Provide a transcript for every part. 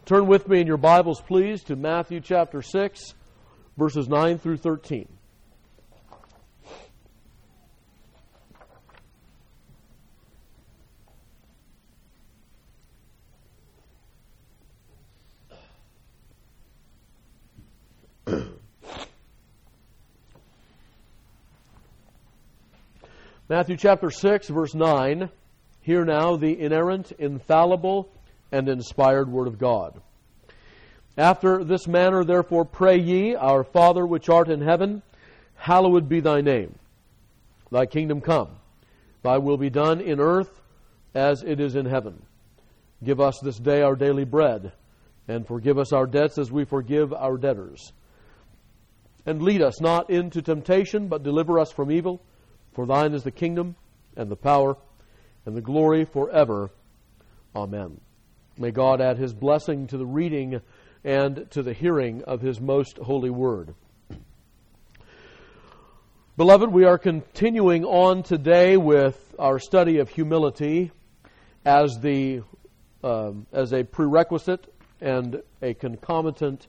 Turn with me in your Bibles, please, to Matthew chapter 6, verses 9 through 13. Matthew chapter 6, verse 9. Hear now the inerrant, infallible, and inspired Word of God. After this manner, therefore, pray ye, Our Father which art in heaven, hallowed be thy name. Thy kingdom come. Thy will be done in earth as it is in heaven. Give us this day our daily bread, and forgive us our debts as we forgive our debtors. And lead us not into temptation, but deliver us from evil. For thine is the kingdom, and the power, and the glory forever. Amen. May God add His blessing to the reading and to the hearing of His most holy word. Beloved, we are continuing on today with our study of humility as a prerequisite and a concomitant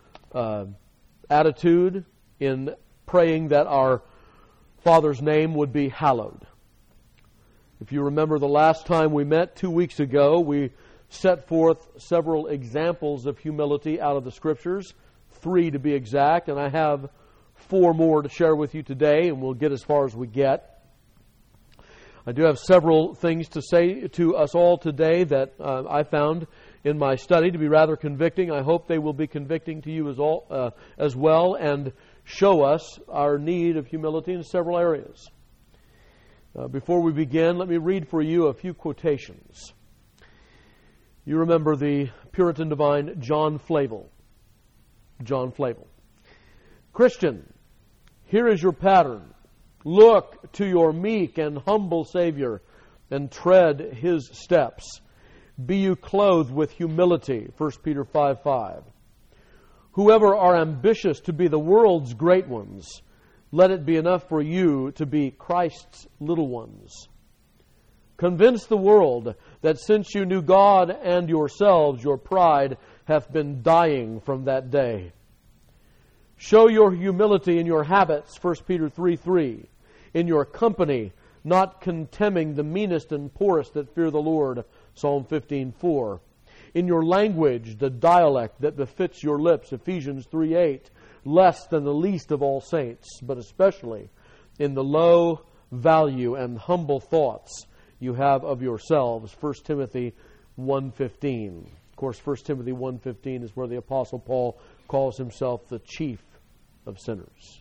attitude in praying that our Father's name would be hallowed. If you remember the last time we met 2 weeks ago, we set forth several examples of humility out of the Scriptures, 3 to be exact, and I have 4 more to share with you today, and we'll get as far as we get. I do have several things to say to us all today that I found in my study to be rather convicting. I hope they will be convicting to you as well, and show us our need of humility in several areas. Before we begin, let me read for you a few quotations. You remember the Puritan divine John Flavel. John Flavel. Christian, here is your pattern. Look to your meek and humble Savior and tread His steps. Be you clothed with humility. 1 Peter 5:5. Whoever are ambitious to be the world's great ones, let it be enough for you to be Christ's little ones. Convince the world that since you knew God and yourselves, your pride hath been dying from that day. Show your humility in your habits, 1 Peter 3:3. In your company, not contemning the meanest and poorest that fear the Lord, Psalm 15:4. In your language, the dialect that befits your lips, Ephesians 3:8, less than the least of all saints, but especially in the low value and humble thoughts you have of yourselves, 1 Timothy 1:15. Of course, 1 Timothy 1:15 is where the Apostle Paul calls himself the chief of sinners.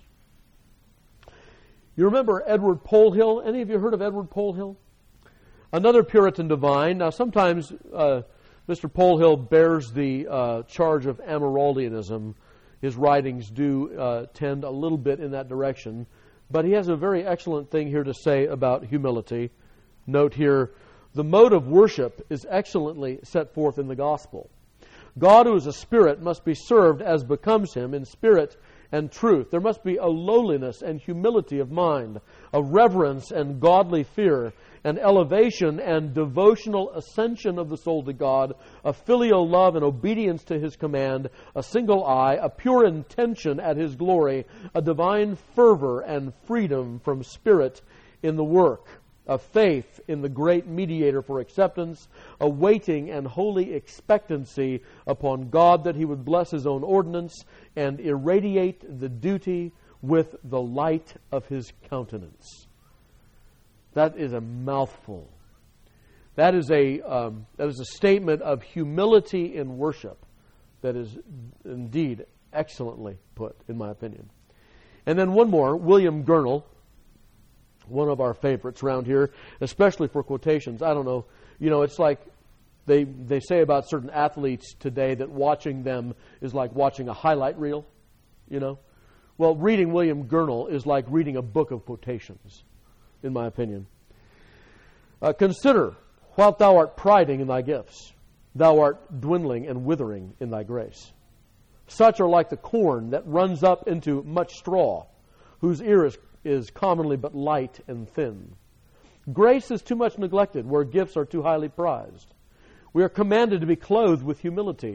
You remember Edward Polehill? Any of you heard of Edward Polehill? Another Puritan divine. Now, sometimes Mr. Polehill bears the charge of Amyraldianism. His writings do tend a little bit in that direction. But he has a very excellent thing here to say about humility. Note here, the mode of worship is excellently set forth in the gospel. God, who is a spirit, must be served as becomes Him in spirit and truth. There must be a lowliness and humility of mind, a reverence and godly fear, an elevation and devotional ascension of the soul to God, a filial love and obedience to His command, a single eye, a pure intention at His glory, a divine fervor and freedom from spirit in the work, a faith in the great mediator for acceptance, a waiting and holy expectancy upon God that He would bless His own ordinance and irradiate the duty with the light of His countenance. That is a mouthful. That is a statement of humility in worship that is indeed excellently put, in my opinion. And then one more, William Gurnall, one of our favorites around here, especially for quotations. I don't know, it's like they say about certain athletes today that watching them is like watching a highlight reel, Well, reading William Gurnall is like reading a book of quotations, in my opinion. Consider, while thou art priding in thy gifts, thou art dwindling and withering in thy grace. Such are like the corn that runs up into much straw, whose ear is commonly but light and thin. Grace is too much neglected where gifts are too highly prized. We are commanded to be clothed with humility,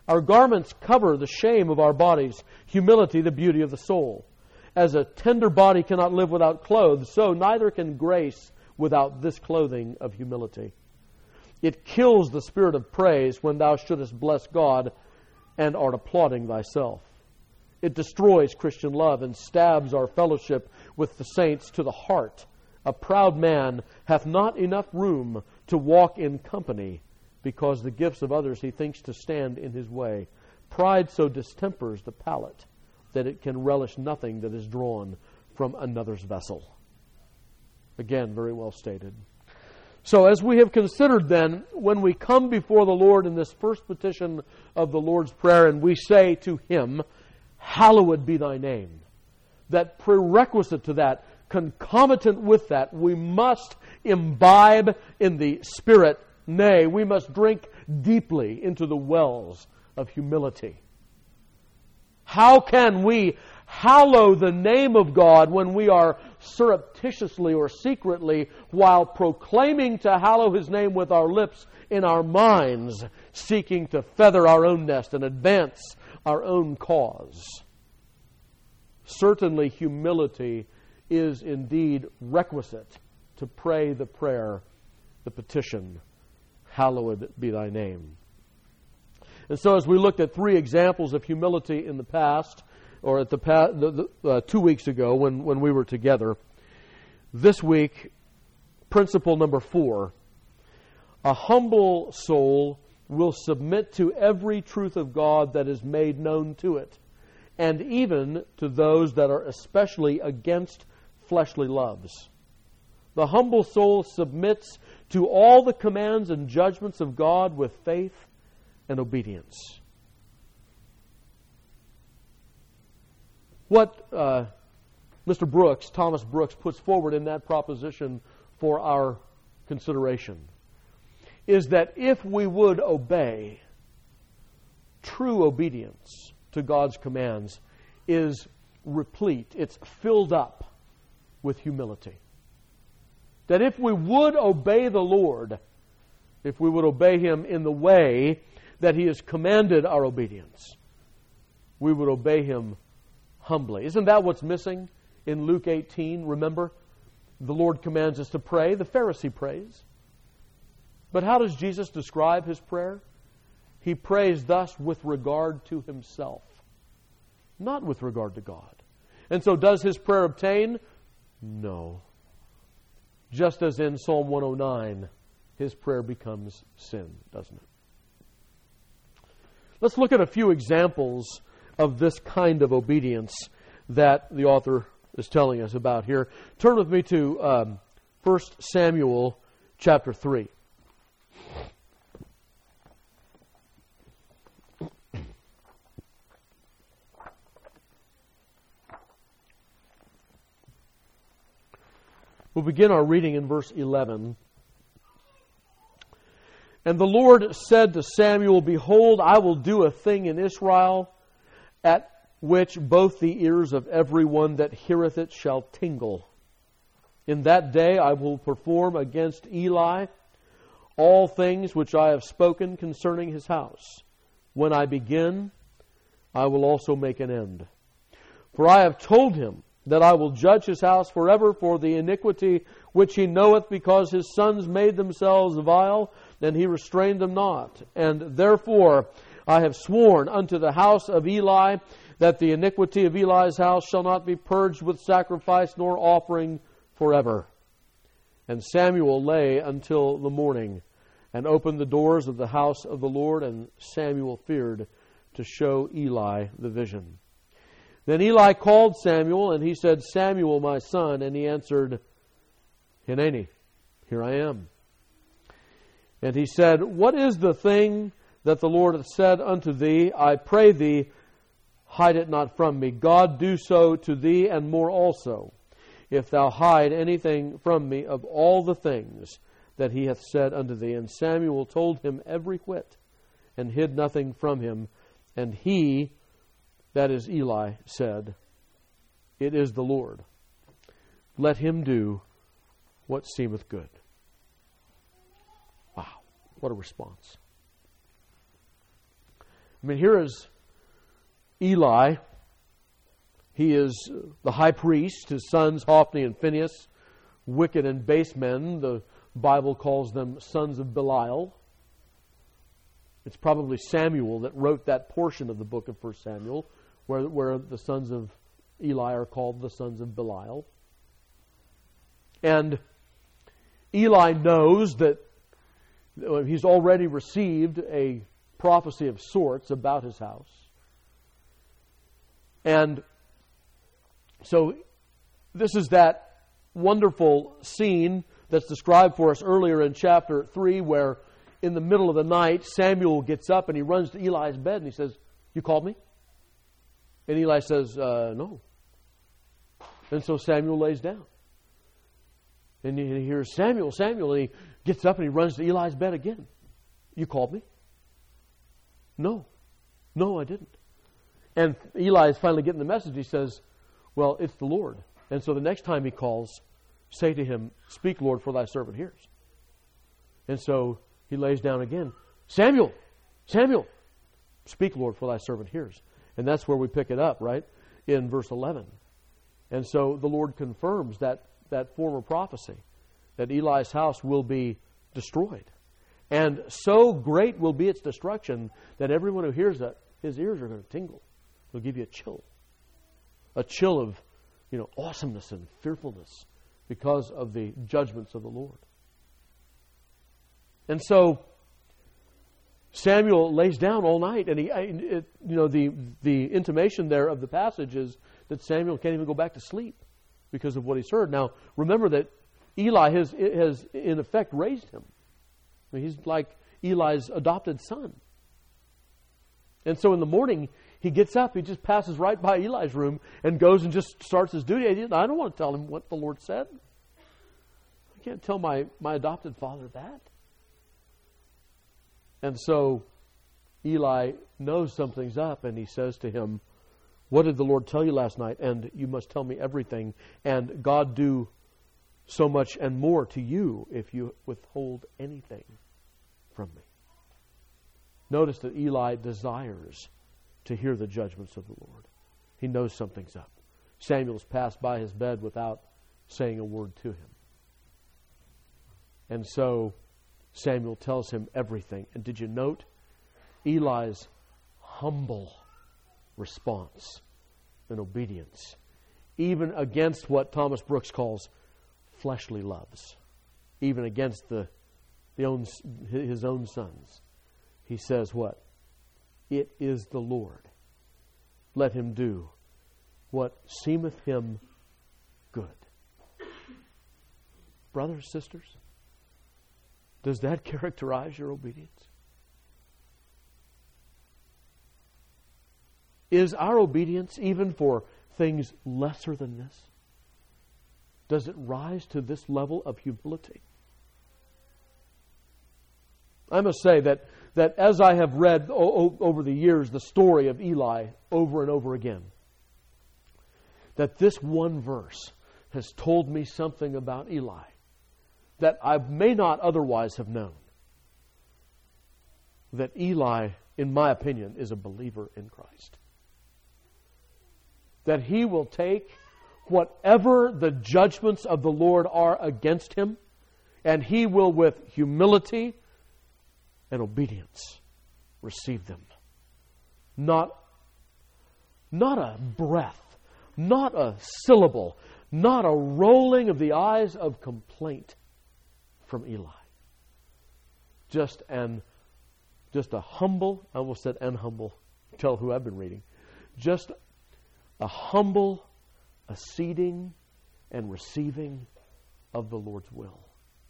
Our garments cover the shame of our bodies, humility the beauty of the soul. As a tender body cannot live without clothes, so neither can grace without this clothing of humility. It kills the spirit of praise when thou shouldest bless God and art applauding thyself. It destroys Christian love and stabs our fellowship with the saints to the heart. A proud man hath not enough room to walk in company, because the gifts of others he thinks to stand in his way. Pride so distempers the palate that it can relish nothing that is drawn from another's vessel. Again, very well stated. So as we have considered then, when we come before the Lord in this first petition of the Lord's Prayer and we say to Him, hallowed be thy name, that prerequisite to that, concomitant with that, we must imbibe in the Spirit, nay, we must drink deeply into the wells of humility. How can we hallow the name of God when we are surreptitiously or secretly, while proclaiming to hallow His name with our lips, in our minds, seeking to feather our own nest and advance our own cause? Certainly humility is indeed requisite to pray the prayer, the petition, hallowed be thy name. And so as we looked at 3 examples of humility in the past, or at 2 weeks ago when we were together, this week, principle number 4, a humble soul will submit to every truth of God that is made known to it, and even to those that are especially against fleshly loves. The humble soul submits to all the commands and judgments of God with faith and obedience. What Mr. Brooks, Thomas Brooks, puts forward in that proposition for our consideration is that if we would obey, true obedience to God's commands is replete, it's filled up with humility. That if we would obey the Lord, if we would obey Him in the way that He has commanded our obedience, we would obey Him humbly. Isn't that what's missing in Luke 18? Remember, the Lord commands us to pray. The Pharisee prays. But how does Jesus describe His prayer? He prays thus with regard to Himself, not with regard to God. And so does His prayer obtain? No. Just as in Psalm 109, His prayer becomes sin, doesn't it? Let's look at a few examples of this kind of obedience that the author is telling us about here. Turn with me to 1 Samuel chapter 3. We'll begin our reading in verse 11. And the Lord said to Samuel, behold, I will do a thing in Israel at which both the ears of everyone that heareth it shall tingle. In that day I will perform against Eli all things which I have spoken concerning his house. When I begin, I will also make an end. For I have told him that I will judge his house forever for the iniquity which he knoweth, because his sons made themselves vile, and he restrained them not. And therefore I have sworn unto the house of Eli that the iniquity of Eli's house shall not be purged with sacrifice nor offering forever. And Samuel lay until the morning, and opened the doors of the house of the Lord, and Samuel feared to show Eli the vision. Then Eli called Samuel, and he said, Samuel, my son. And he answered, Hineni, here I am. And he said, what is the thing that the Lord hath said unto thee? I pray thee, hide it not from me. God do so to thee, and more also, if thou hide anything from me of all the things that he hath said unto thee. And Samuel told him every whit, and hid nothing from him. And he, that is Eli, said, it is the Lord. Let him do what seemeth good. Wow, what a response. I mean, here is Eli. He is the high priest. His sons, Hophni and Phinehas, wicked and base men. The Bible calls them sons of Belial. It's probably Samuel that wrote that portion of the book of 1 Samuel, where the sons of Eli are called the sons of Belial. And Eli knows that he's already received a prophecy of sorts about his house. And so this is that wonderful scene that's described for us earlier in chapter 3, where in the middle of the night, Samuel gets up and he runs to Eli's bed and he says, "You called me?" And Eli says, "No." And so Samuel lays down. And he hears, "Samuel, Samuel." And he gets up and he runs to Eli's bed again. "You called me?" "No. No, I didn't." And Eli is finally getting the message. He says, "Well, it's the Lord." And so the next time he calls, say to him, "Speak, Lord, for thy servant hears." And so he lays down again. "Samuel, Samuel, speak, Lord, for thy servant hears." And that's where we pick it up, right? In verse 11. And so the Lord confirms that former prophecy, that Eli's house will be destroyed. And so great will be its destruction that everyone who hears that, his ears are going to tingle. It'll give you a chill of, awesomeness and fearfulness because of the judgments of the Lord. And so Samuel lays down all night, and the intimation there of the passage is that Samuel can't even go back to sleep because of what he's heard. Now, remember that Eli has in effect raised him. I mean, he's like Eli's adopted son. And so in the morning, he gets up, he just passes right by Eli's room and goes and just starts his duty. I don't want to tell him what the Lord said. I can't tell my adopted father that. And so Eli knows something's up, and he says to him, "What did the Lord tell you last night? And you must tell me everything. And God do so much and more to you if you withhold anything from me." Notice that Eli desires to hear the judgments of the Lord. He knows something's up. Samuel's passed by his bed without saying a word to him. And so Samuel tells him everything. And did you note Eli's humble response and obedience, even against what Thomas Brooks calls fleshly loves, even against his own sons? He says what? "It is the Lord. Let him do what seemeth him good." Brothers, sisters, does that characterize your obedience? Is our obedience, even for things lesser than this, does it rise to this level of humility? I must say that as I have read over the years the story of Eli over and over again, that this one verse has told me something about Eli that I may not otherwise have known. That Eli, in my opinion, is a believer in Christ. That he will take whatever the judgments of the Lord are against him, and he will, with humility and obedience, receive them. Not a breath, not a syllable, not a rolling of the eyes of complaint from Eli. Just a humble, I almost said unhumble, tell who I've been reading. Just a humble acceding and receiving of the Lord's will.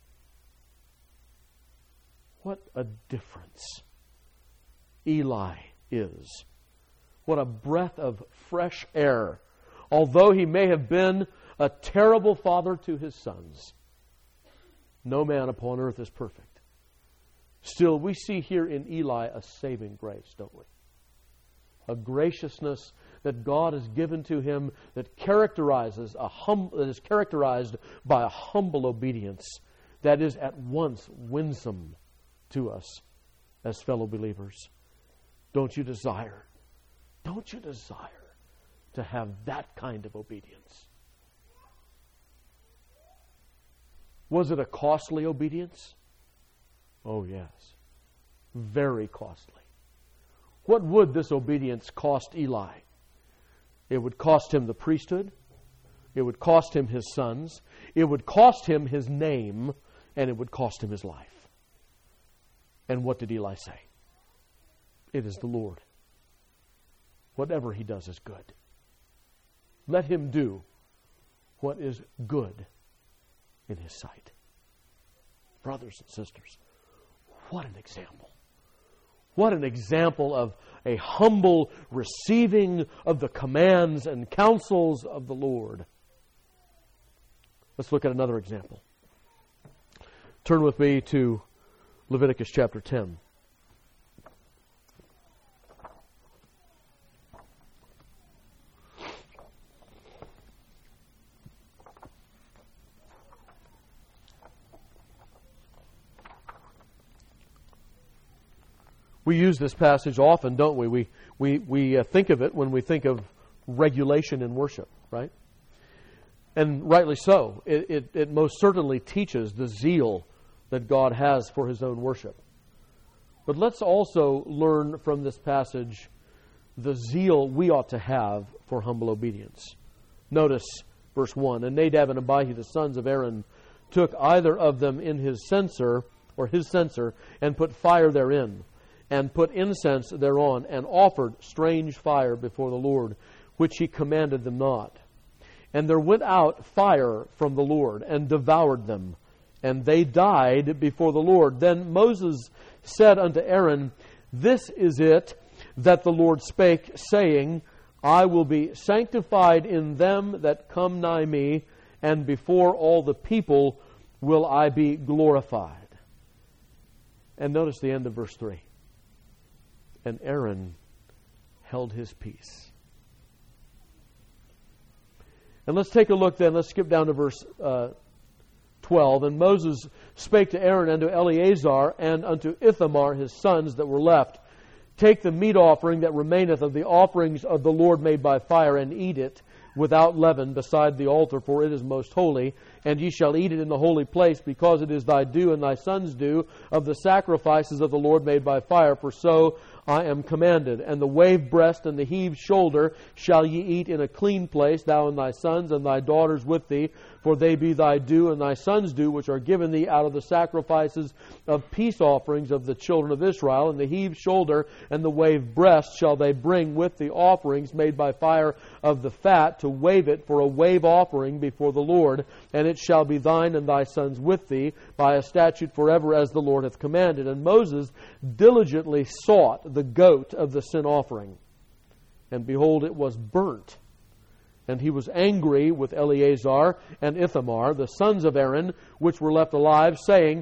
What a difference Eli is. What a breath of fresh air. Although he may have been a terrible father to his sons, no man upon earth is perfect. Still, we see here in Eli a saving grace, don't we? A graciousness that God has given to him that is characterized by a humble obedience that is at once winsome to us as fellow believers. Don't you desire to have that kind of obedience? Was it a costly obedience? Oh, yes. Very costly. What would this obedience cost Eli? It would cost him the priesthood. It would cost him his sons. It would cost him his name. And it would cost him his life. And what did Eli say? It is the Lord. Whatever he does is good. Let him do what is good in his sight. Brothers and sisters, what an example. What an example of a humble receiving of the commands and counsels of the Lord. Let's look at another example. Turn with me to Leviticus chapter 10. We use this passage often, don't we? We think of it when we think of regulation in worship, right? And rightly so. It most certainly teaches the zeal that God has for His own worship. But let's also learn from this passage the zeal we ought to have for humble obedience. Notice verse 1. And Nadab and Abihu, the sons of Aaron, took either of them in his censer, and put fire therein, and put incense thereon, and offered strange fire before the Lord, which He commanded them not. And there went out fire from the Lord, and devoured them, and they died before the Lord. Then Moses said unto Aaron, This is it that the Lord spake, saying, I will be sanctified in them that come nigh me, and before all the people will I be glorified. And notice the end of verse 3. And Aaron held his peace. And let's take a look then. Let's skip down to verse 12. And Moses spake to Aaron and to Eleazar and unto Ithamar his sons that were left, Take the meat offering that remaineth of the offerings of the Lord made by fire, and eat it without leaven beside the altar, for it is most holy. And ye shall eat it in the holy place, because it is thy due and thy sons' due of the sacrifices of the Lord made by fire, for so I am commanded. And the wave breast and the heaved shoulder shall ye eat in a clean place, thou and thy sons and thy daughters with thee, for they be thy due and thy sons' due, which are given thee out of the sacrifices of peace offerings of the children of Israel. And the heaved shoulder and the wave breast shall they bring with the offerings made by fire of the fat, to wave it for a wave offering before the Lord. And it shall be thine and thy sons with thee by a statute forever, as the Lord hath commanded. And Moses diligently sought the goat of the sin offering, and behold, it was burnt. And he was angry with Eleazar and Ithamar, the sons of Aaron, which were left alive, saying,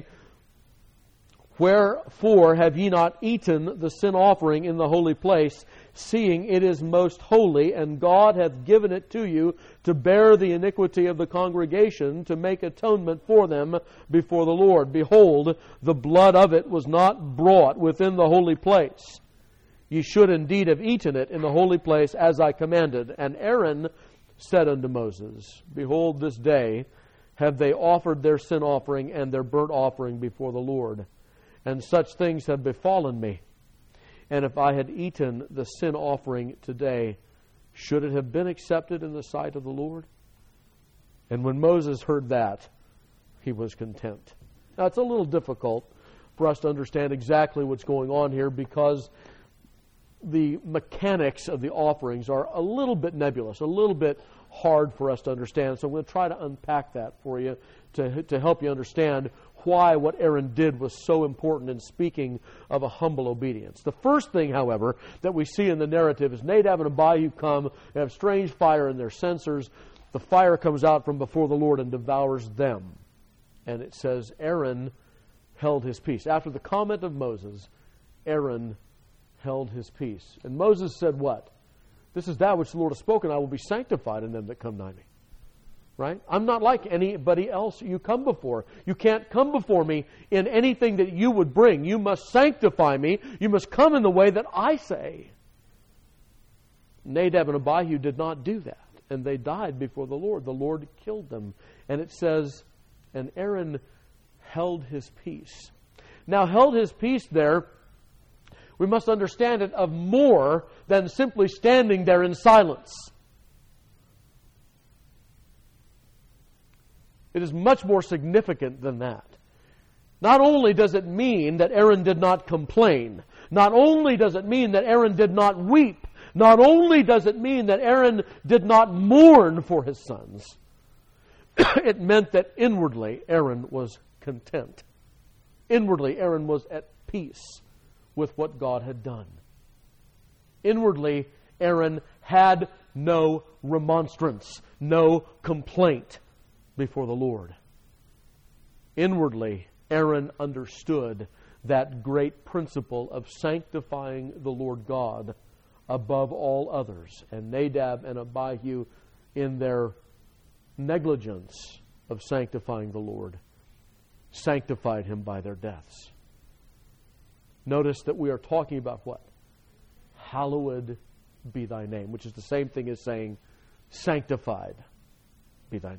Wherefore have ye not eaten the sin offering in the holy place, seeing it is most holy, and God hath given it to you to bear the iniquity of the congregation, to make atonement for them before the Lord? Behold, the blood of it was not brought within the holy place. Ye should indeed have eaten it in the holy place, as I commanded. And Aaron said unto Moses, Behold, this day have they offered their sin offering and their burnt offering before the Lord. And such things have befallen me. And if I had eaten the sin offering today, should it have been accepted in the sight of the Lord? And when Moses heard that, he was content. Now, it's a little difficult for us to understand exactly what's going on here, because the mechanics of the offerings are a little bit nebulous, a little bit hard for us to understand. So I'm going to try to unpack that for you to help you understand why what Aaron did was so important in speaking of a humble obedience. The first thing, however, that we see in the narrative is Nadab and Abihu come, they have strange fire in their censers. The fire comes out from before the Lord and devours them. And it says Aaron held his peace. After the comment of Moses, Aaron held his peace. And Moses said what? This is that which the Lord has spoken, I will be sanctified in them that come nigh me. Right? I'm not like anybody else you come before. You can't come before me in anything that you would bring. You must sanctify me. You must come in the way that I say. Nadab and Abihu did not do that, and they died before the Lord. The Lord killed them. And it says, and Aaron held his peace. Now, held his peace there, we must understand it of more than simply standing there in silence. It is much more significant than that. Not only does it mean that Aaron did not complain, not only does it mean that Aaron did not weep, not only does it mean that Aaron did not mourn for his sons, it meant that inwardly Aaron was content. Inwardly Aaron was at peace with what God had done. Inwardly Aaron had no remonstrance, no complaint before the Lord. Inwardly, Aaron understood that great principle of sanctifying the Lord God above all others. And Nadab and Abihu, in their negligence of sanctifying the Lord, sanctified him by their deaths. Notice that we are talking about what? Hallowed be thy name, which is the same thing as saying, sanctified be thy name.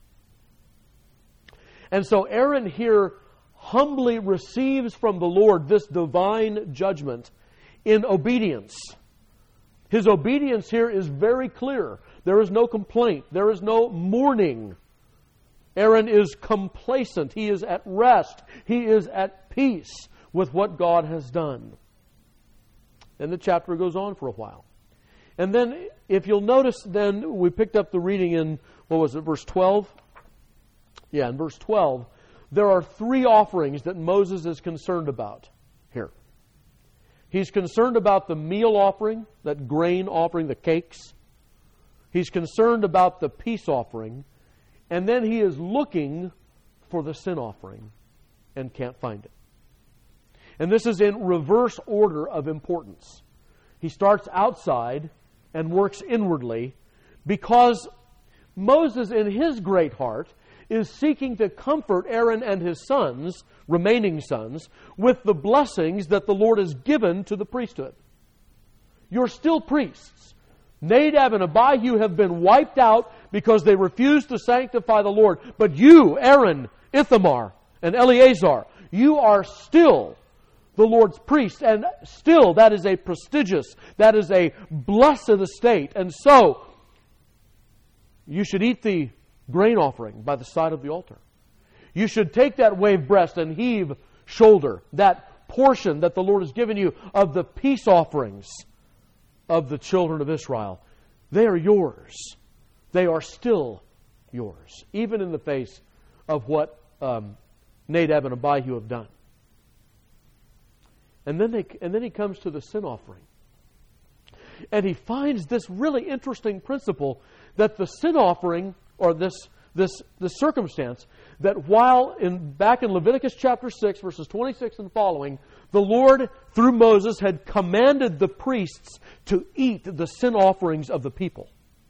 And so Aaron here humbly receives from the Lord this divine judgment in obedience. His obedience here is very clear. There is no complaint. There is no mourning. Aaron is complacent. He is at rest. He is at peace with what God has done. And the chapter goes on for a while. And then, if you'll notice, then we picked up the reading in, verse 12? Yeah, in verse 12, there are three offerings that Moses is concerned about here. He's concerned about the meal offering, that grain offering, the cakes. He's concerned about the peace offering. And then he is looking for the sin offering and can't find it. And this is in reverse order of importance. He starts outside and works inwardly because Moses, in his great heart, is seeking to comfort Aaron and his sons, remaining sons, with the blessings that the Lord has given to the priesthood. You're still priests. Nadab and Abihu have been wiped out because they refused to sanctify the Lord. But you, Aaron, Ithamar, and Eleazar, you are still the Lord's priests, and still that is a prestigious, that is a blessed estate. And so, you should eat the grain offering by the side of the altar. You should take that wave breast and heave shoulder, that portion that the Lord has given you of the peace offerings of the children of Israel. They are yours. They are still yours, even in the face of what Nadab and Abihu have done. And then he comes to the sin offering. And he finds this really interesting principle that the sin offering, or this circumstance, that while back in Leviticus chapter 6, verses 26 and following, the Lord, through Moses, had commanded the priests to eat the sin offerings of the people.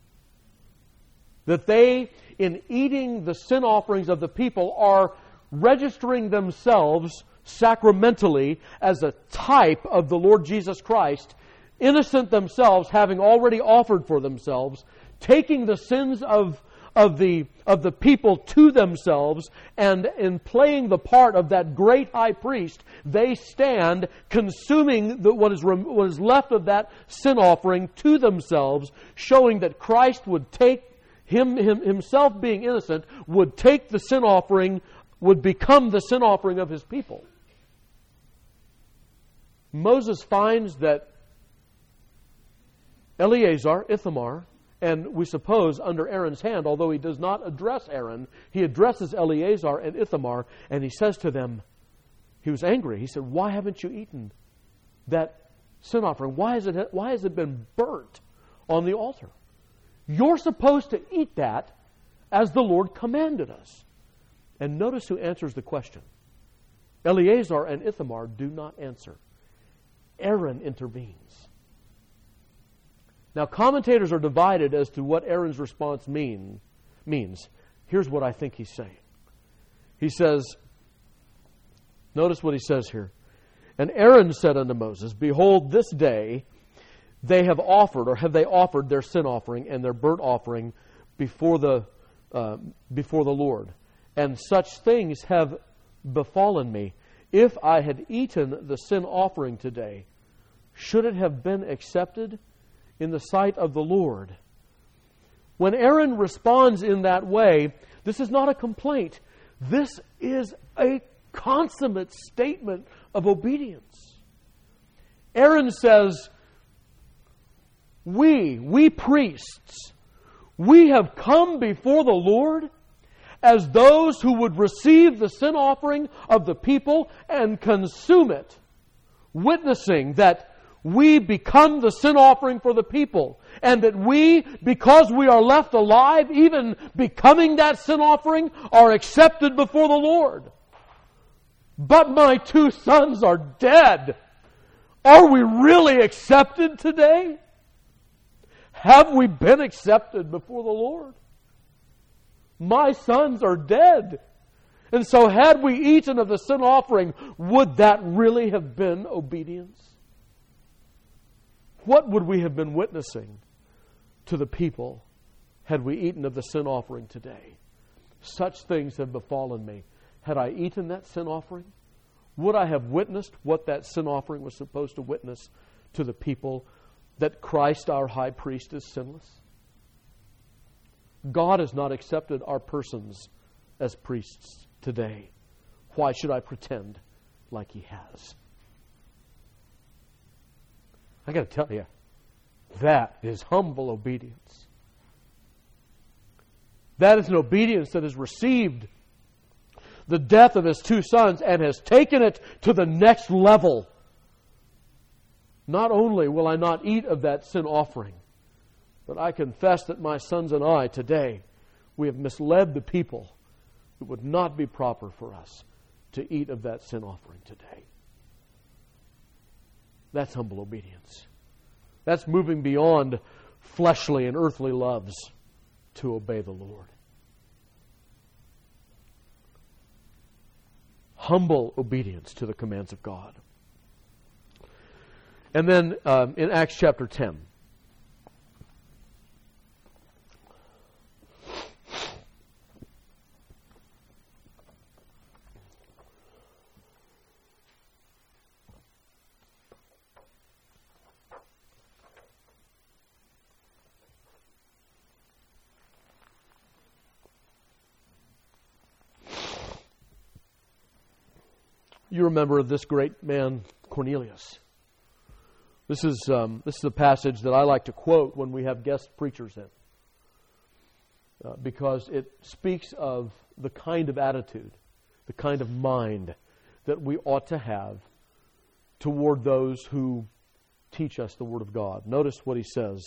That they, in eating the sin offerings of the people, are registering themselves sacramentally as a type of the Lord Jesus Christ, innocent themselves, having already offered for themselves, taking the sins of the people to themselves, and in playing the part of that great high priest, they stand consuming what is left of that sin offering to themselves, showing that Christ would take himself being innocent, would take the sin offering, would become the sin offering of his people. Moses finds that Eleazar, Ithamar, and we suppose under Aaron's hand, although he does not address Aaron, he addresses Eleazar and Ithamar, and he says to them, he was angry. He said, "Why haven't you eaten that sin offering? Why has it been burnt on the altar? You're supposed to eat that as the Lord commanded us." And notice who answers the question. Eleazar and Ithamar do not answer. Aaron intervenes. Now, commentators are divided as to what Aaron's response means. means. Here's what I think he's saying. He says, notice what he says here. And Aaron said unto Moses, Behold, this day they have offered, or have they offered their sin offering and their burnt offering before the Lord. And such things have befallen me. If I had eaten the sin offering today, should it have been accepted in the sight of the Lord? When Aaron responds in that way, this is not a complaint. This is a consummate statement of obedience. Aaron says, we priests, we have come before the Lord as those who would receive the sin offering of the people and consume it, witnessing that we become the sin offering for the people, and that we, because we are left alive, even becoming that sin offering, are accepted before the Lord. But my 2 sons are dead. Are we really accepted today? Have we been accepted before the Lord? My sons are dead. And so had we eaten of the sin offering, would that really have been obedience? What would we have been witnessing to the people had we eaten of the sin offering today? Such things have befallen me. Had I eaten that sin offering, would I have witnessed what that sin offering was supposed to witness to the people, that Christ, our high priest, is sinless? God has not accepted our persons as priests today. Why should I pretend like He has? I got to tell you, that is humble obedience. That is an obedience that has received the death of His 2 sons and has taken it to the next level. Not only will I not eat of that sin offering, but I confess that my sons and I today, we have misled the people. It would not be proper for us to eat of that sin offering today. That's humble obedience. That's moving beyond fleshly and earthly loves to obey the Lord. Humble obedience to the commands of God. And then in Acts chapter 10. You remember this great man, Cornelius. This is a passage that I like to quote when we have guest preachers in, because it speaks of the kind of attitude, the kind of mind that we ought to have toward those who teach us the Word of God. Notice what he says.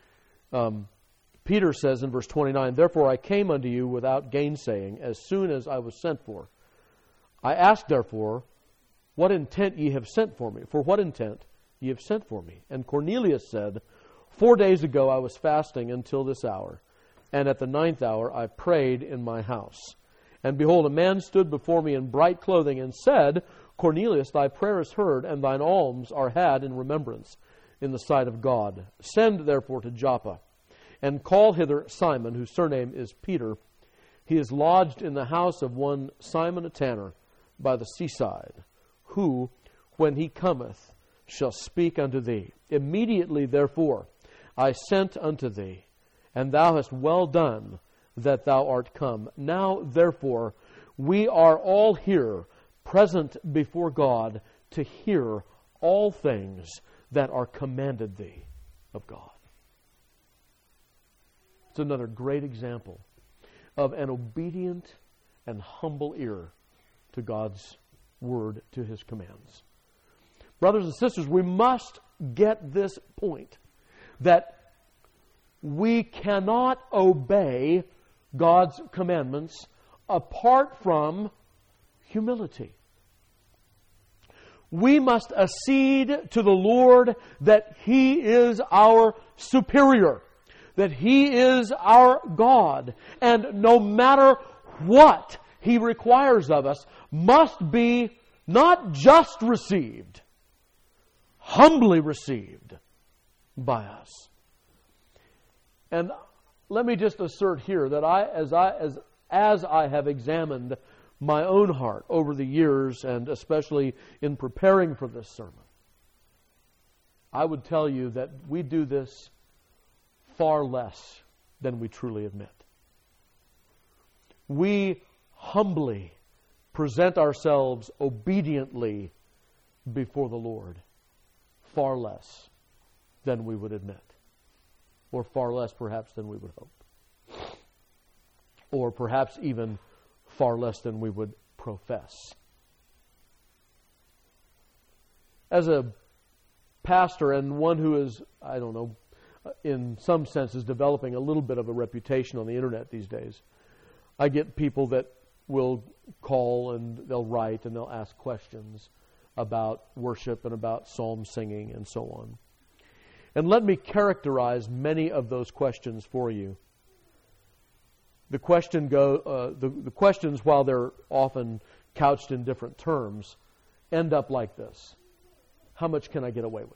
Peter says in verse 29, Therefore I came unto you without gainsaying, as soon as I was sent for. I ask therefore, what intent ye have sent for me? For what intent ye have sent for me? And Cornelius said, 4 days ago I was fasting until this hour, and at the 9th hour I prayed in my house. And behold, a man stood before me in bright clothing, and said, Cornelius, thy prayer is heard, and thine alms are had in remembrance in the sight of God. Send therefore to Joppa, and call hither Simon, whose surname is Peter. He is lodged in the house of one Simon a tanner by the seaside, who, when he cometh, shall speak unto thee. Immediately, therefore, I sent unto thee, and thou hast well done that thou art come. Now, therefore, we are all here, present before God, to hear all things that are commanded thee of God. It's another great example of an obedient and humble ear to God's word, to His commands. Brothers and sisters, we must get this point, that we cannot obey God's commandments apart from humility. We must accede to the Lord that He is our superior, that He is our God, and no matter what He requires of us, must be not just received, humbly received by us. And let me just assert here that as I have examined my own heart over the years, and especially in preparing for this sermon, I would tell you that we do this far less than we truly admit. We humbly present ourselves obediently before the Lord far less than we would admit, or far less perhaps than we would hope, or perhaps even far less than we would profess. As a pastor and one who is, I don't know, in some senses developing a little bit of a reputation on the internet these days, I get people that will call and they'll write and they'll ask questions about worship and about psalm singing and so on. And let me characterize many of those questions for you. The questions, while they're often couched in different terms, end up like this: how much can I get away with?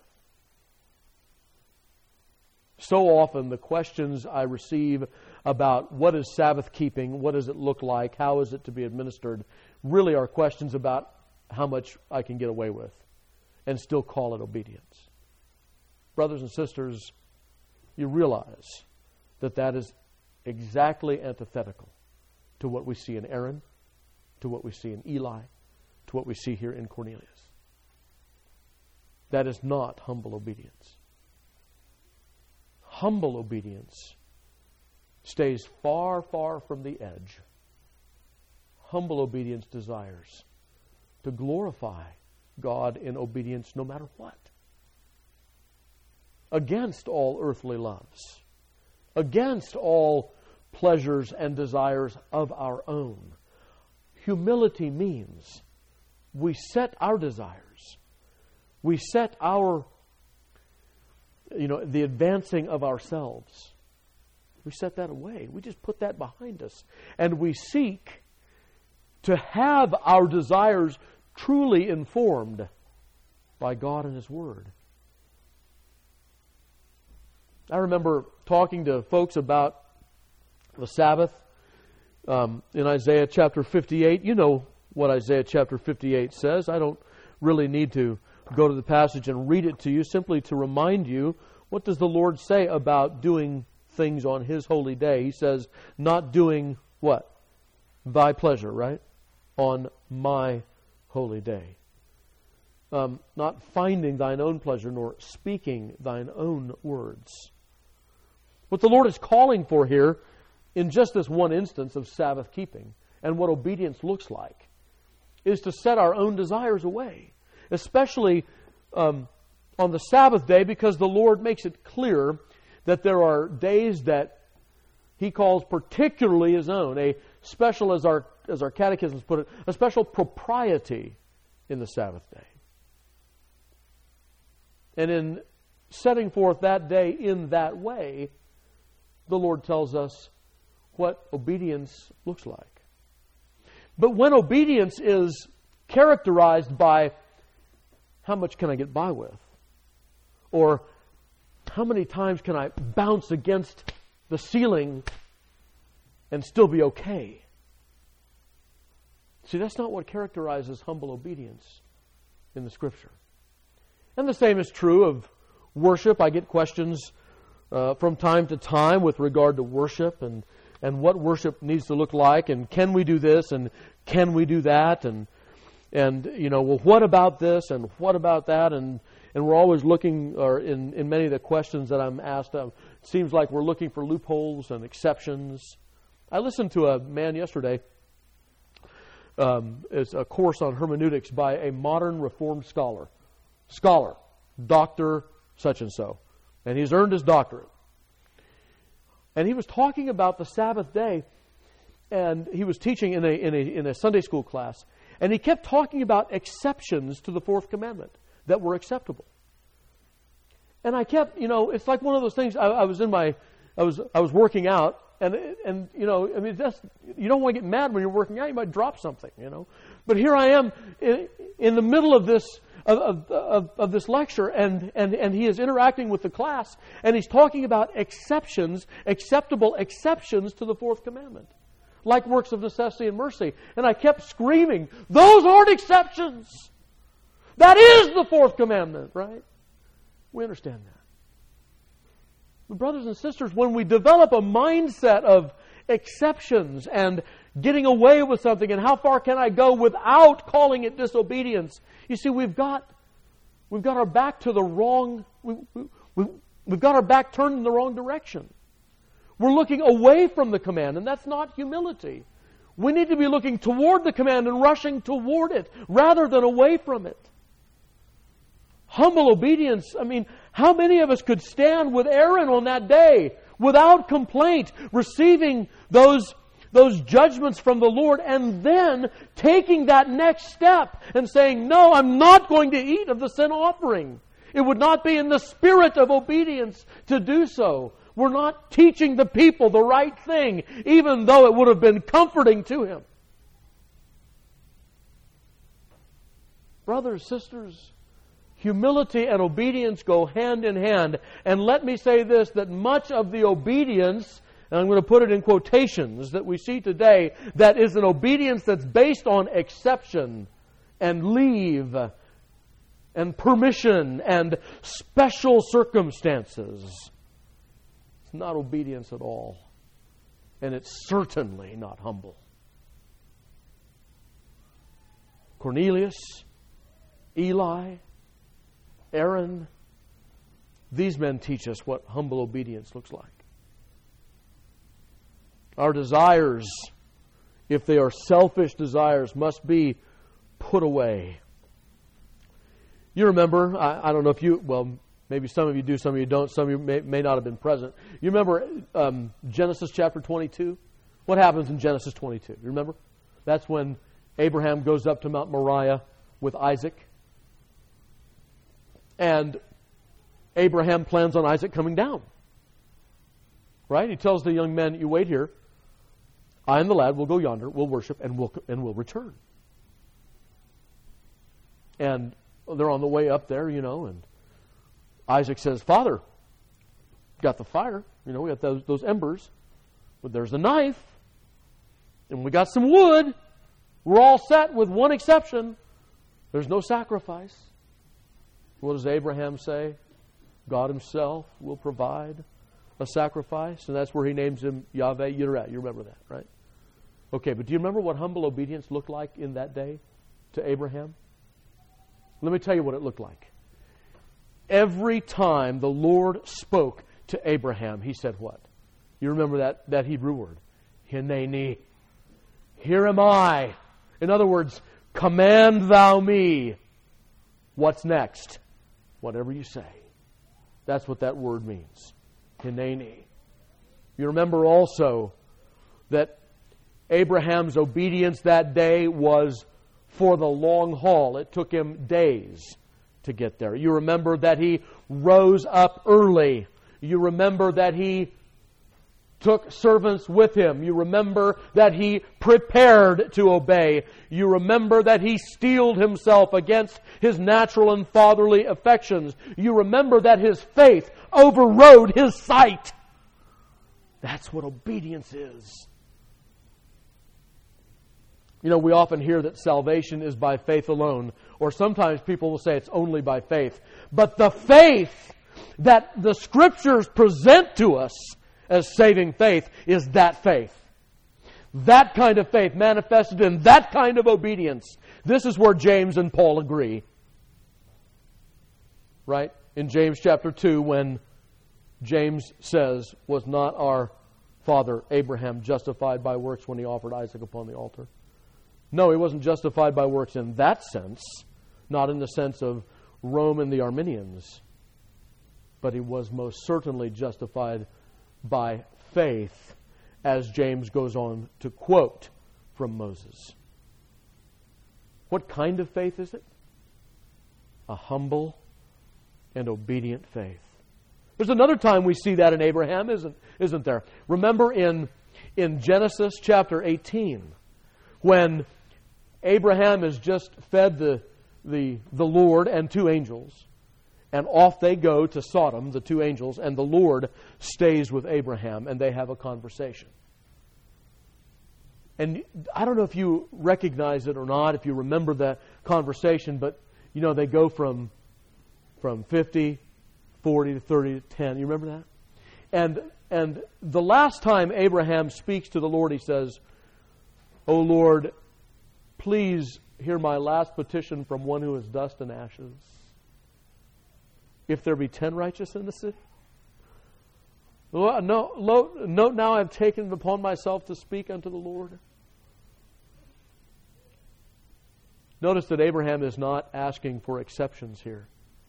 So often the questions I receive about what is Sabbath keeping, what does it look like, how is it to be administered, really are questions about how much I can get away with and still call it obedience. Brothers and sisters, you realize that that is exactly antithetical to what we see in Aaron, to what we see in Eli, to what we see here in Cornelius. That is not humble obedience. Humble obedience stays far, far from the edge. Humble obedience desires to glorify God in obedience no matter what. Against all earthly loves. Against all pleasures and desires of our own. Humility means we set our desires. We set our, the advancing of ourselves. We set that away. We just put that behind us. And we seek to have our desires truly informed by God and His Word. I remember talking to folks about the Sabbath in Isaiah chapter 58. You know what Isaiah chapter 58 says. I don't really need to go to the passage and read it to you, simply to remind you, what does the Lord say about doing things on His holy day? He says, not doing what? Thy pleasure, right? On my holy day. Not finding thine own pleasure, nor speaking thine own words. What the Lord is calling for here, in just this one instance of Sabbath keeping, and what obedience looks like, is to set our own desires away. Especially on the Sabbath day, because the Lord makes it clear that there are days that He calls particularly His own, a special, as our catechisms put it, a special propriety in the Sabbath day. And in setting forth that day in that way, the Lord tells us what obedience looks like. But when obedience is characterized by how much can I get by with? Or how many times can I bounce against the ceiling and still be okay? See, that's not what characterizes humble obedience in the Scripture. And the same is true of worship. I get questions from time to time with regard to worship and what worship needs to look like, and can we do this and can we do that, and well, what about this and what about that, and we're always looking, or in many of the questions that I'm asked, it seems like we're looking for loopholes and exceptions. I listened to a man yesterday. It's a course on hermeneutics by a modern Reformed scholar, Dr. such and so, and he's earned his doctorate. And he was talking about the Sabbath day, and he was teaching in a Sunday school class, and he kept talking about exceptions to the fourth commandment that were acceptable. And I kept, it's like one of those things. I was in my was working out, and you know, I mean, you don't want to get mad when you're working out. You might drop something, you know. But here I am in the middle of this of this lecture, and he is interacting with the class, and he's talking about exceptions, acceptable exceptions to the fourth commandment, like works of necessity and mercy. And I kept screaming, "Those aren't exceptions. That is the fourth commandment," right? We understand that. But brothers and sisters, when we develop a mindset of exceptions and getting away with something and how far can I go without calling it disobedience, you see, we've got our back to the wrong, we've got our back turned in the wrong direction. We're looking away from the command, and that's not humility. We need to be looking toward the command and rushing toward it rather than away from it. Humble obedience, I mean, how many of us could stand with Aaron on that day without complaint, receiving those judgments from the Lord, and then taking that next step and saying, "No, I'm not going to eat of the sin offering." It would not be in the spirit of obedience to do so. We're not teaching the people the right thing, even though it would have been comforting to him. Brothers, sisters, humility and obedience go hand in hand. And let me say this, that much of the obedience, and I'm going to put it in quotations, that we see today, that is an obedience that's based on exception and leave and permission and special circumstances. It's not obedience at all. And it's certainly not humble. Cornelius, Eli, Aaron, these men teach us what humble obedience looks like. Our desires, if they are selfish desires, must be put away. You remember, I don't know if you, well, maybe some of you do, some of you don't, some of you may not have been present. You remember Genesis chapter 22? What happens in Genesis 22? You remember? That's when Abraham goes up to Mount Moriah with Isaac. And Abraham plans on Isaac coming down. Right? He tells the young men, "You wait here. I and the lad will go yonder, we'll worship, and we'll return." And they're on the way up there, you know, and Isaac says, "Father, got the fire, you know, we got those embers, but there's a knife, and we got some wood. We're all set with one exception. There's no sacrifice." What does Abraham say? God himself will provide a sacrifice. And that's where he names him Yahweh Yireh. You remember that, right? Okay, but do you remember what humble obedience looked like in that day to Abraham? Let me tell you what it looked like. Every time the Lord spoke to Abraham, he said what? You remember that Hebrew word? Hineni. Here am I. In other words, command thou me. What's next? Whatever you say. That's what that word means. Hineni. You remember also that Abraham's obedience that day was for the long haul. It took him days to get there. You remember that he rose up early. You remember that he took servants with him. You remember that he prepared to obey. You remember that he steeled himself against his natural and fatherly affections. You remember that his faith overrode his sight. That's what obedience is. You know, we often hear that salvation is by faith alone, or sometimes people will say it's only by faith. But the faith that the Scriptures present to us as saving faith is that faith. That kind of faith manifested in that kind of obedience. This is where James and Paul agree. Right? In James chapter 2, when James says, "Was not our father Abraham justified by works when he offered Isaac upon the altar?" No, he wasn't justified by works in that sense, not in the sense of Rome and the Arminians, but he was most certainly justified by faith, as James goes on to quote from Moses. What kind of faith is it? A humble and obedient faith. There's another time we see that in Abraham, isn't there? Remember in Genesis chapter 18, when Abraham has just fed the Lord and two angels, and off they go to Sodom, the two angels, and the Lord stays with Abraham, and they have a conversation. And I don't know if you recognize it or not, if you remember that conversation, but they go from 50, 40 to 30 to 10. You remember that? And the last time Abraham speaks to the Lord, he says, "O Lord, please hear my last petition from one who is dust and ashes. If there be 10 righteous in the city." Note now I have taken it upon myself to speak unto the Lord. Notice that Abraham is not asking for exceptions here.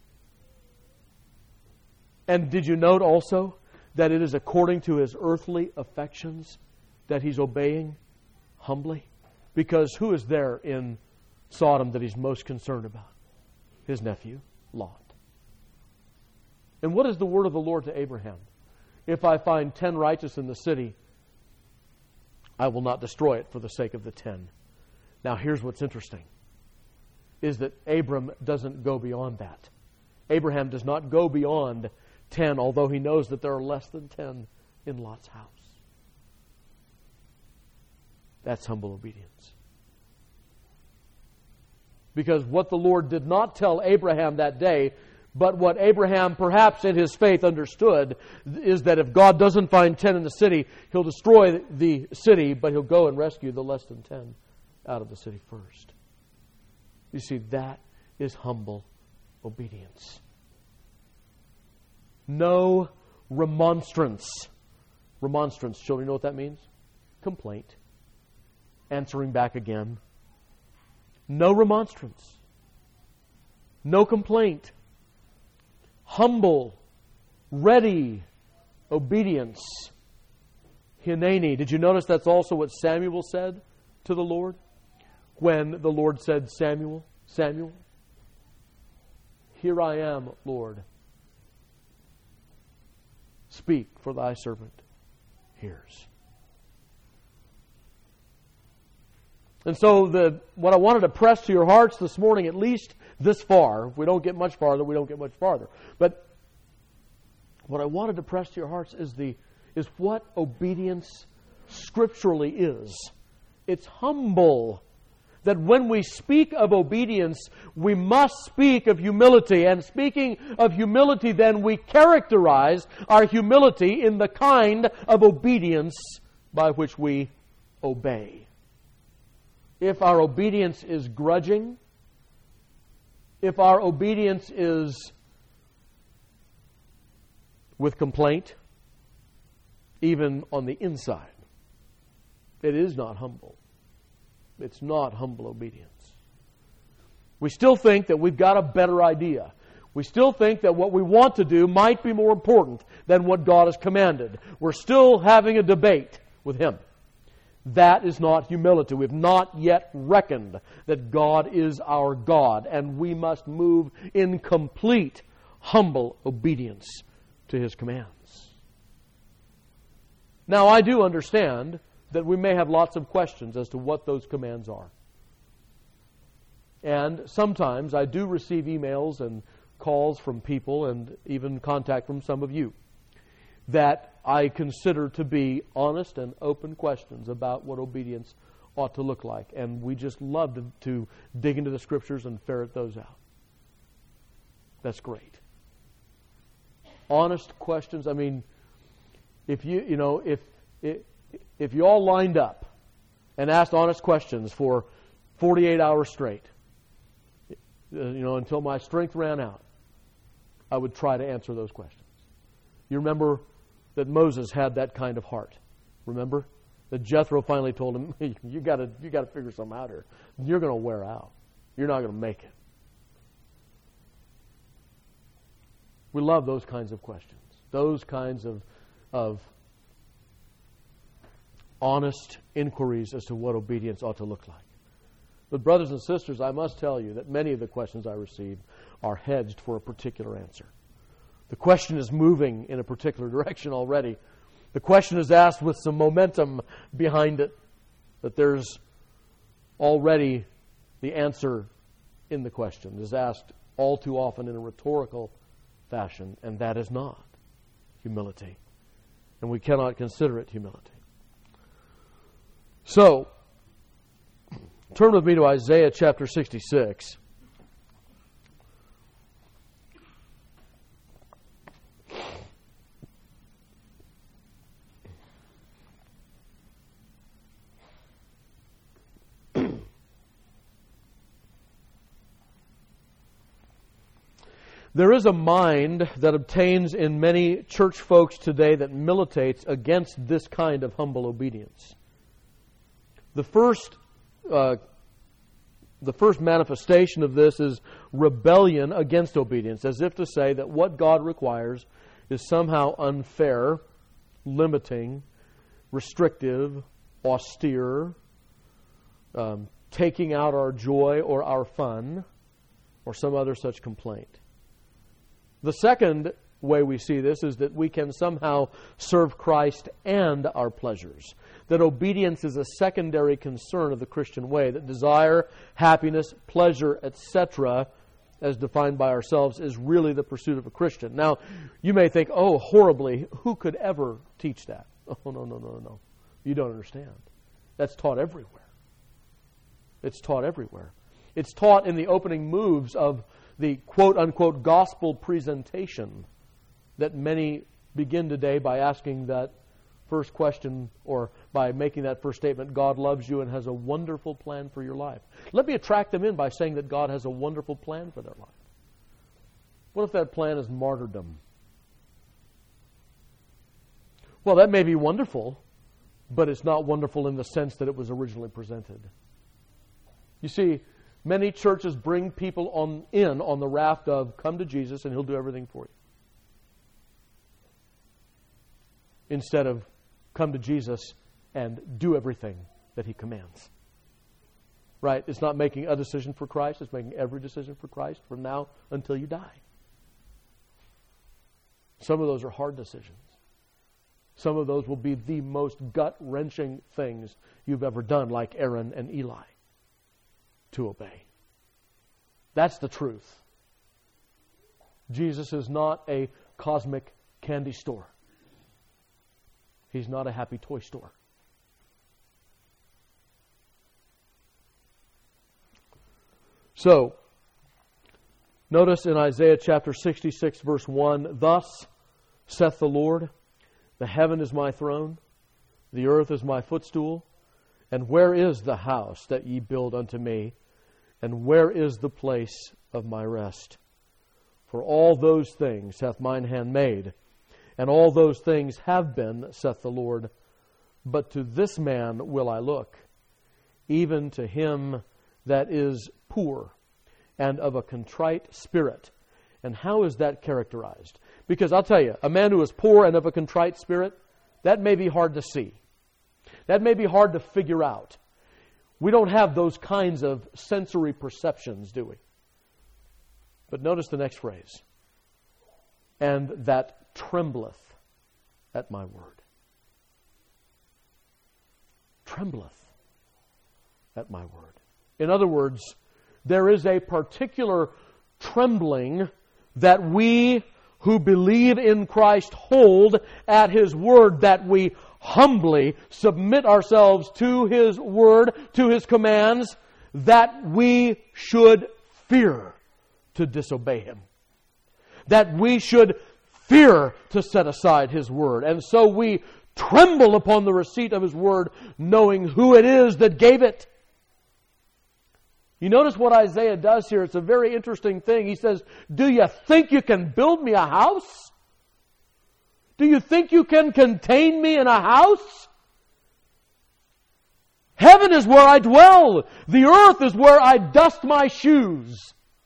And did you note also that it is according to his earthly affections that he's obeying humbly? Because who is there in Sodom that he's most concerned about? His nephew, Lot. And what is the word of the Lord to Abraham? If I find 10 righteous in the city, I will not destroy it for the sake of the 10. Now here's what's interesting, is that Abram doesn't go beyond that. Abraham does not go beyond 10, although he knows that there are less than 10 in Lot's house. That's humble obedience. Because what the Lord did not tell Abraham that day, but what Abraham perhaps in his faith understood, is that if God doesn't find 10 in the city, He'll destroy the city, but He'll go and rescue the less than 10 out of the city first. You see, that is humble obedience. No remonstrance. Remonstrance, children, you know what that means? Complaint. Answering back again. No remonstrance. No complaint. Humble, ready obedience. Hineni. Did you notice that's also what Samuel said to the Lord? When the Lord said, Samuel, Samuel, here I am, Lord. Speak, for thy servant hears. And so what I wanted to press to your hearts this morning, at least this far, if we don't get much farther, we don't get much farther. But what I wanted to press to your hearts is what obedience scripturally is. It's humble. That when we speak of obedience, we must speak of humility. And speaking of humility, then we characterize our humility in the kind of obedience by which we obey. If our obedience is grudging, if our obedience is with complaint, even on the inside, it is not humble. It's not humble obedience. We still think that we've got a better idea. We still think that what we want to do might be more important than what God has commanded. We're still having a debate with Him. That is not humility. We've not yet reckoned that God is our God, and we must move in complete, humble obedience to His commands. Now, I do understand that we may have lots of questions as to what those commands are. And sometimes I do receive emails and calls from people and even contact from some of you that I consider to be honest and open questions about what obedience ought to look like. And we just love to dig into the Scriptures and ferret those out. That's great. Honest questions. I mean, if you all lined up and asked honest questions for 48 hours straight, until my strength ran out, I would try to answer those questions. You remember that Moses had that kind of heart. Remember? That Jethro finally told him, hey, you got to figure something out here. You're going to wear out. You're not going to make it. We love those kinds of questions. Those kinds of honest inquiries as to what obedience ought to look like. But brothers and sisters, I must tell you that many of the questions I receive are hedged for a particular answer. The question is moving in a particular direction already. The question is asked with some momentum behind it, that there's already the answer in the question. It is asked all too often in a rhetorical fashion, and that is not humility. And we cannot consider it humility. So, turn with me to Isaiah chapter 66. There is a mind that obtains in many church folks today that militates against this kind of humble obedience. The first manifestation of this is rebellion against obedience, as if to say that what God requires is somehow unfair, limiting, restrictive, austere, taking out our joy or our fun, or some other such complaint. The second way we see this is that we can somehow serve Christ and our pleasures. That obedience is a secondary concern of the Christian way. That desire, happiness, pleasure, etc., as defined by ourselves, is really the pursuit of a Christian. Now, you may think, oh, horribly, who could ever teach that? Oh, no. You don't understand. That's taught everywhere. It's taught everywhere. It's taught in the opening moves of the quote-unquote gospel presentation that many begin today by asking that first question, or by making that first statement, God loves you and has a wonderful plan for your life. Let me attract them in by saying that God has a wonderful plan for their life. What if that plan is martyrdom? Well, that may be wonderful, but it's not wonderful in the sense that it was originally presented. You see, many churches bring people on the raft of, come to Jesus and He'll do everything for you. Instead of, come to Jesus and do everything that He commands. Right? It's not making a decision for Christ. It's making every decision for Christ from now until you die. Some of those are hard decisions. Some of those will be the most gut-wrenching things you've ever done, like Aaron and Eli, to obey. That's the truth. Jesus is not a cosmic candy store. He's not a happy toy store. So, notice in Isaiah chapter 66 verse 1, thus saith the Lord, the heaven is my throne, the earth is my footstool, and where is the house that ye build unto me? And where is the place of my rest? For all those things hath mine hand made, and all those things have been, saith the Lord. But to this man will I look, even to him that is poor and of a contrite spirit. And how is that characterized? Because I'll tell you, a man who is poor and of a contrite spirit, that may be hard to see. That may be hard to figure out. We don't have those kinds of sensory perceptions, do we? But notice the next phrase. And that trembleth at my word. Trembleth at my word. In other words, there is a particular trembling that we who believe in Christ hold at His word, that we humbly submit ourselves to His word, to His commands, that we should fear to disobey Him. That we should fear to set aside His word. And so we tremble upon the receipt of His word, knowing who it is that gave it. You notice what Isaiah does here. It's a very interesting thing. He says, do you think you can build me a house? Do you think you can contain me in a house? Heaven is where I dwell. The earth is where I dust my shoes.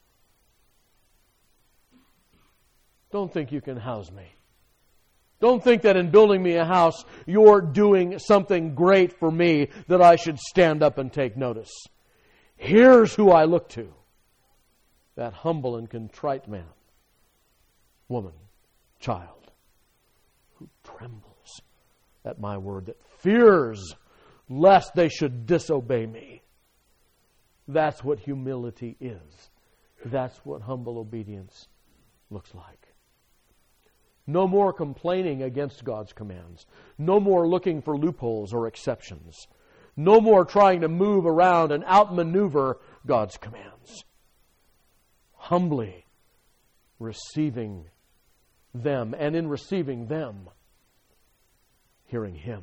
Don't think you can house me. Don't think that in building me a house, you're doing something great for me that I should stand up and take notice. Here's who I look to. That humble and contrite man, woman, child who trembles at my word, that fears lest they should disobey me. That's what humility is. That's what humble obedience looks like. No more complaining against God's commands. No more looking for loopholes or exceptions. No more trying to move around and outmaneuver God's commands. Humbly receiving them, and in receiving them, hearing Him.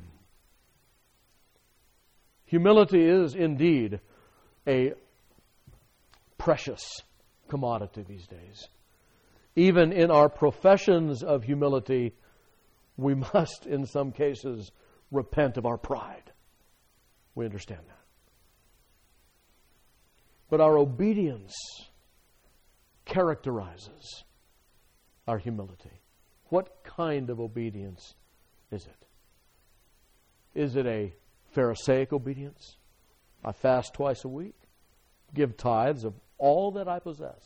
Humility is indeed a precious commodity these days. Even in our professions of humility, we must, in some cases, repent of our pride. We understand that. But our obedience characterizes our humility. What kind of obedience is it? Is it a Pharisaic obedience? I fast twice a week, give tithes of all that I possess.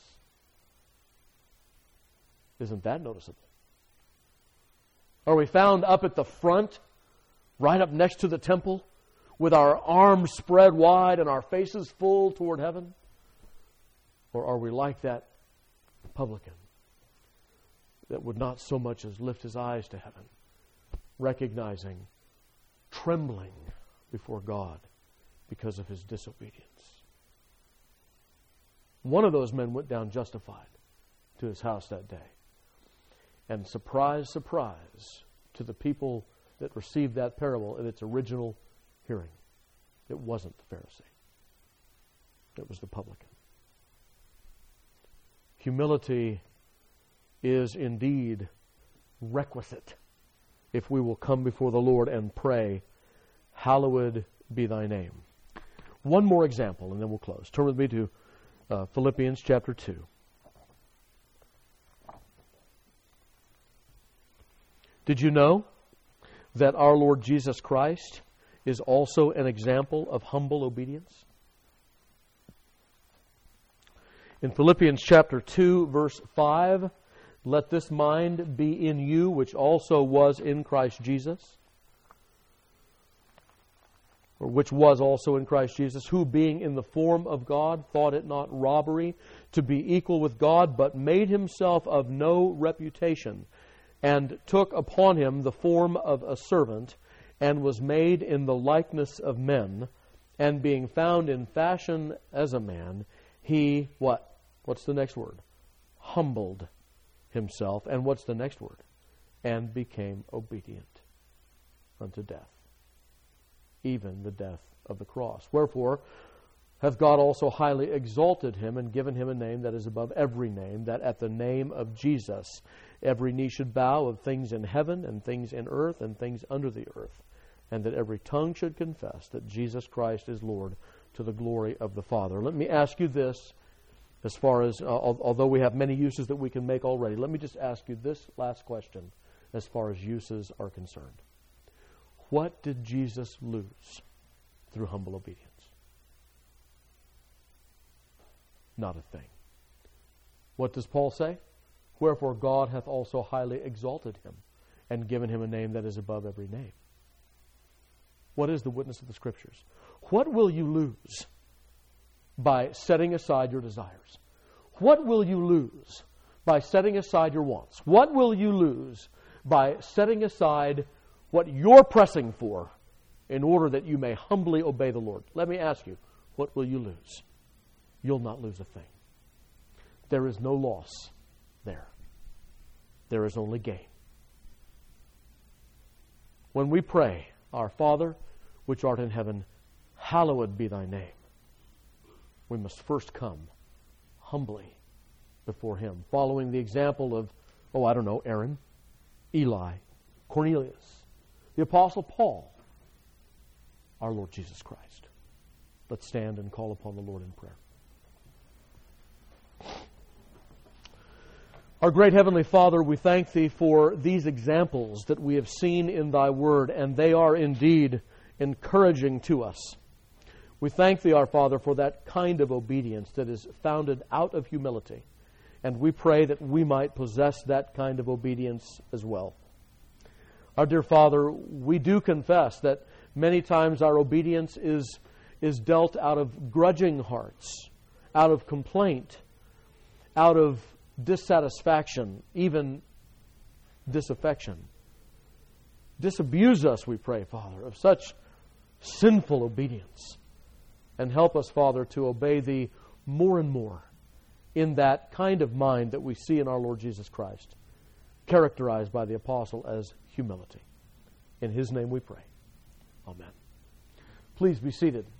Isn't that noticeable? Are we found up at the front, right up next to the temple, with our arms spread wide and our faces full toward heaven? Or are we like that publican that would not so much as lift his eyes to heaven, recognizing, trembling before God because of his disobedience? One of those men went down justified to his house that day. And surprise, surprise, to the people that received that parable in its original hearing, it wasn't the Pharisee. It was the publican. Humility is indeed requisite if we will come before the Lord and pray, "Hallowed be thy name." One more example, and then we'll close. Turn with me to Philippians chapter 2. Did you know that our Lord Jesus Christ is also an example of humble obedience? In Philippians chapter 2, verse 5, "Let this mind be in you, which also was in Christ Jesus," or which was also in Christ Jesus, "who being in the form of God, thought it not robbery to be equal with God, but made himself of no reputation, and took upon him the form of a servant, and was made in the likeness of men, and being found in fashion as a man, he," what? What's the next word? "Humbled himself." And what's the next word? "And became obedient unto death, even the death of the cross. Wherefore hath God also highly exalted him, and given him a name that is above every name, that at the name of Jesus every knee should bow, of things in heaven and things in earth and things under the earth, and that every tongue should confess that Jesus Christ is Lord, to the glory of the Father." Let me ask you this, as far as, although we have many uses that we can make already, let me just ask you this last question as far as uses are concerned. What did Jesus lose through humble obedience? Not a thing. What does Paul say? "Wherefore God hath also highly exalted him, and given him a name that is above every name." What is the witness of the Scriptures? What will you lose by setting aside your desires? What will you lose by setting aside your wants? What will you lose by setting aside what you're pressing for in order that you may humbly obey the Lord? Let me ask you, what will you lose? You'll not lose a thing. There is no loss there. There is only gain. When we pray, "Our Father, which art in heaven, hallowed be thy name," we must first come humbly before Him, following the example of, Aaron, Eli, Cornelius, the Apostle Paul, our Lord Jesus Christ. Let's stand and call upon the Lord in prayer. Our great Heavenly Father, we thank Thee for these examples that we have seen in Thy Word, and they are indeed encouraging to us. We thank Thee, our Father, for that kind of obedience that is founded out of humility. And we pray that we might possess that kind of obedience as well. Our dear Father, we do confess that many times our obedience is dealt out of grudging hearts, out of complaint, out of dissatisfaction, even disaffection. Disabuse us, we pray, Father, of such sinful obedience. And help us, Father, to obey Thee more and more in that kind of mind that we see in our Lord Jesus Christ, characterized by the apostle as humility. In His name we pray. Amen. Please be seated.